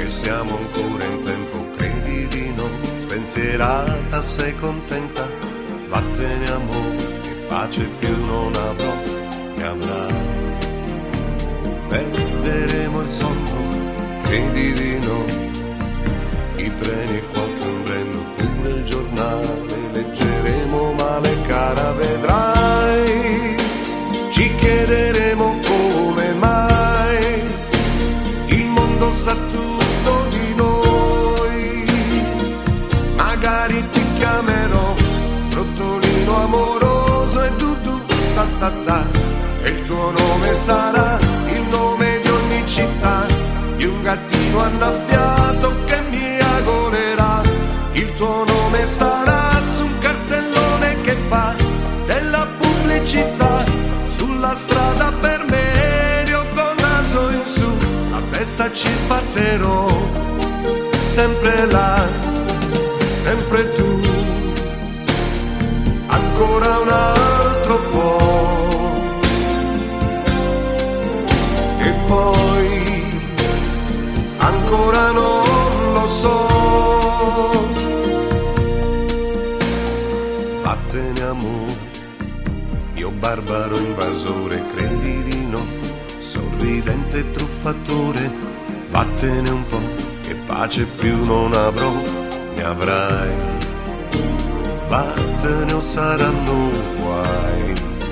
che siamo ancora in tempo, credi di no, spensierata sei contenta, vattene amore, che pace più non avrò, ne avrai. Perderemo il sonno, credi di no, i treni e qualche ombrello, pure il giornale leggeremo male cara, vedrai, ci chiederemo come mai il mondo sa tutto di noi, magari ti chiamerò Rotolino amoroso e tu ta ta ta, e il tuo nome sarà il nome di ogni città, di un gattino annaffiato che mi agolerà, il tuo nome sarà su un cartellone che fa della pubblicità, sulla strada per me io col naso in su, a testa ci sbatterò, sempre là, sempre tu, ancora un altro po', e poi ancora non lo so. Vattene amore, mio barbaro invasore, credi di no, sorridente truffatore, vattene un po', che pace più non avrò, ne avrai. Vattene o saranno guai,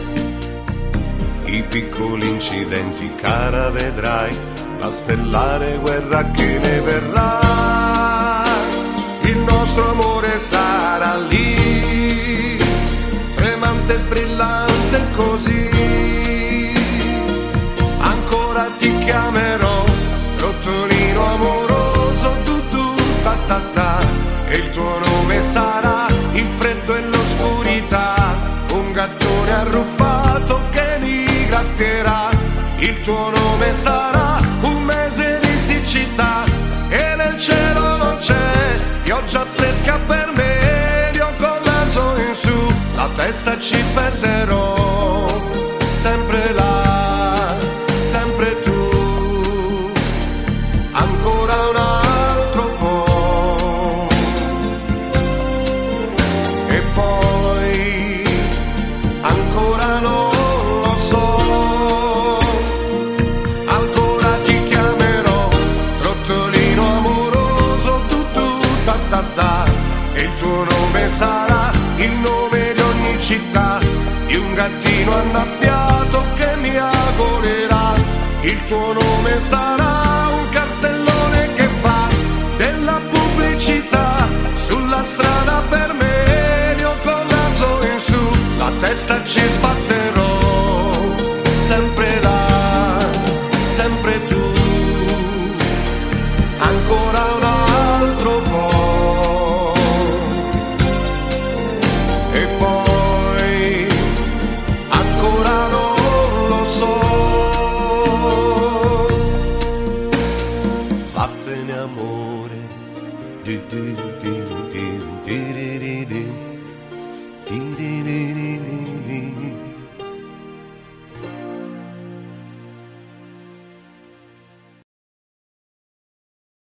i piccoli incidenti cara vedrai, la stellare guerra che ne verrà, il nostro amore sarà lì, tremante e brillante così, ancora ti chiamerò Rotolino amoroso tu ta ta ta, e il tuo nome sarà il freddo e l'oscurità, un gattone arruffato che mi graffierà, il tuo nome sarà un mese di siccità, e nel cielo non c'è pioggia fresca per me, io col naso in su, la testa ci perderò, sempre là, sempre tu, ancora un altro po', e poi ancora non lo so, ancora ti chiamerò Rotolino amoroso tu ta ta ta, e il tuo nome sarà il nome di ogni città, di un gattino annaffiato che mi agolerà, il tuo nome sarà un cartellone che fa della pubblicità, sulla strada per me io col naso in su, la testa ci sbatterò, sempre là, sempre tu, ancora un altro po', e poi ancora non lo so. Vattene amore, di di di di di di di di.